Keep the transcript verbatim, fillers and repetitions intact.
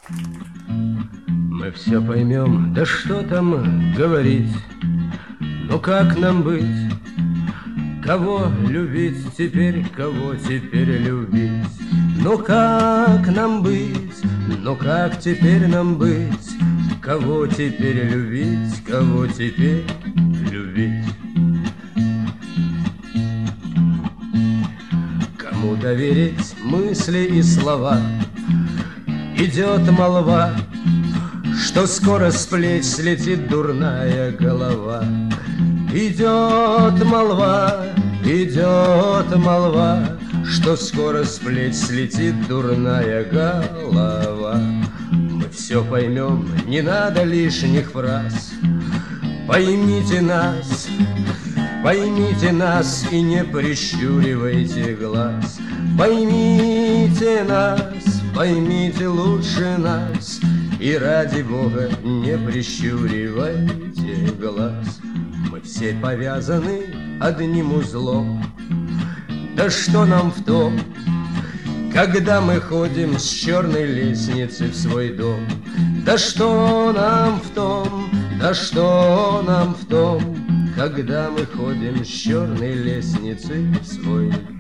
Мы все поймем, да что там говорить. Ну как нам быть? Кого любить теперь, кого теперь любить? Ну как нам быть? Ну как теперь нам быть? Кого теперь любить, кого теперь любить? Кому доверить мысли и слова? Идет молва, что скоро с плеч слетит дурная голова. Идет молва, идет молва, что скоро с плеч слетит дурная голова. Мы все поймем, не надо лишних фраз. Поймите нас, поймите нас и не прищуривайте глаз. Поймите нас, поймите лучше нас, и ради Бога не прищуривайте глаз. Мы все повязаны одним узлом. Да что нам в том, когда мы ходим с черной лестницы в свой дом? Да что нам в том, да что нам в том, когда мы ходим с черной лестницы в свой дом?